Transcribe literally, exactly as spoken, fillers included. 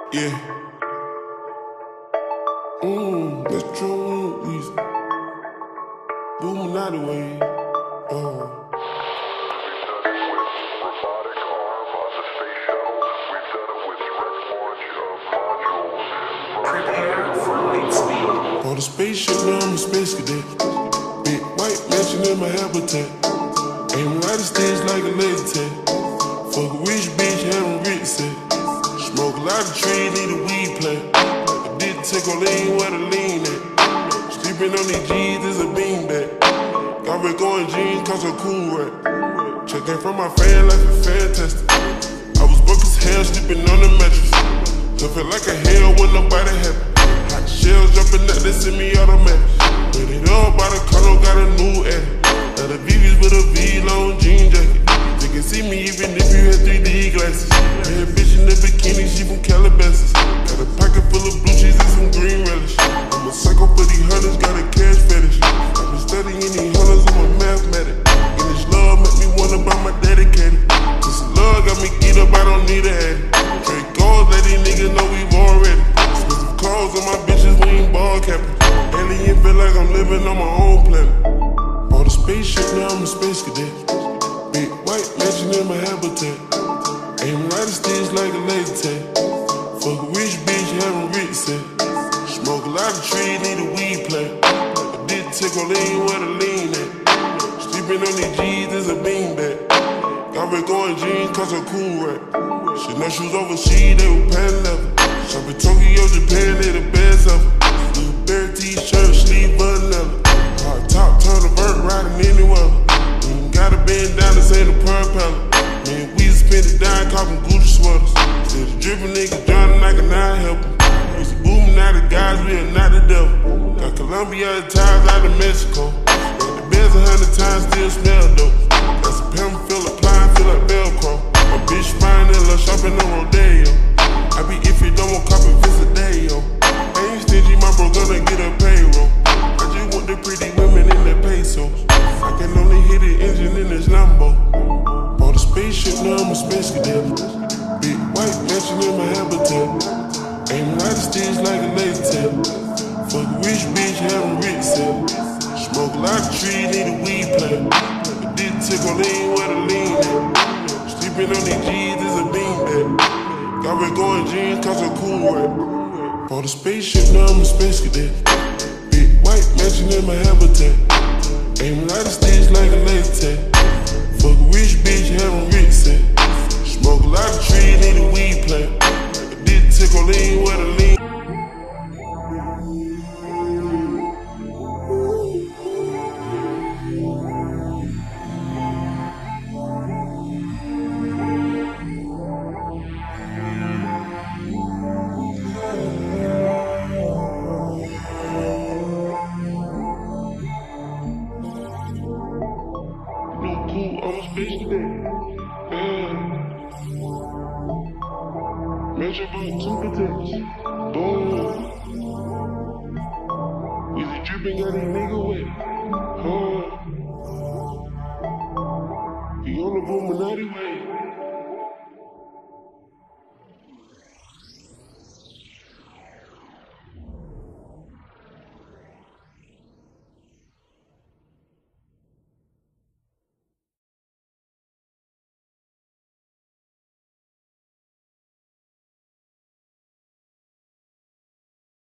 Yeah. Mmm, that's true. Easy. Booming out the way. Oh. Prepare for light speed. On the spaceship, now I'm a space cadet. Big white mansion in my habitat. Aim right at stage like a laser tag. Fuck a rich bitch, having rich set. Smoke a lot of trees, need a weed plant. I did take on lean where the lean at. Sleeping on these G's is a beanbag. Got me going jeans cause I'm cool right. Checking from my fan life is fantastic. I was broke as hell, sleeping on the mattress. I feel like a hell when nobody happy. Hot shells jumping out, they send me automatic. Put it up by the condo, got a new edit. Now the V V's with a V-long jean jacket. You can see me even if you had three D glasses. Bad bitch in the bikini, she from Calabasas. Got a pocket full of blue cheese and some green relish. I'm a psycho for these hunters, got a cash fetish. I've been studying these hunters, I'm a mathematic. And this love make me wanna buy my dedicated. This love got me eat up, I don't need a addict. Trade goals, let these niggas know we've already. Expensive clothes on my bitches, we ain't ball capping. Alien feel like I'm living on my own planet. Bought a spaceship, now I'm a space cadet. Big white mansion in my habitat. Aim right at stage like a laser tag. Fuck a rich bitch, having rich set. Smoke a lot of trees, need a weed plant. I did take on lean where the lean at. Sleeping on these G's is a beanbag. Got me going jeans cause I'm cool right. She know she was overseas, they were pan leather. Shop in Tokyo, Japan, they the best ever. Blue bear t-shirt, sleeve vanilla. Hard top, turn the vert, riding anywhere. Ain't gotta bend down to say the propeller. Man, we spend it down, copping Gucci sweaters. Still the drippin' nigga drowning, I cannot help him. Used to booming out of guys, we are not the devil. Got Colombia ties out of Mexico. Got the beds a hundred times, still smell dope. Got some pimp, feel applying, feel like Velcro. My bitch fine and love shopping on Rodeo. I be iffy, don't want copy visit day, yo. I ain't stingy, my bro gonna get a payroll. I just want the pretty women in the pesos. I can only hit the engine in this Lambo. Bought a spaceship, now I'm a space cadet. Big white mansion in my habitat. Aim right at stage like a laser tag. Fuck a rich bitch, having rich set. Smoke a lot of trees, need a weed plant. I did take on lean where the lean at. Sleeping on these G's is a beanbag. Got me going jeans cause I'm cool right. Bought a spaceship, now I'm a space cadet. Big white mansion in my habitat. Aim right at stage like a laser tag. Fuck a rich bitch, having rich set. Smoke a lot of trees, need a weed plant. I did take on lean where the lean. I'm a space cadet. Man. Measure from two protects. Boom. Easy dripping, got a nigga wet. Huh. He on the Illuminati way.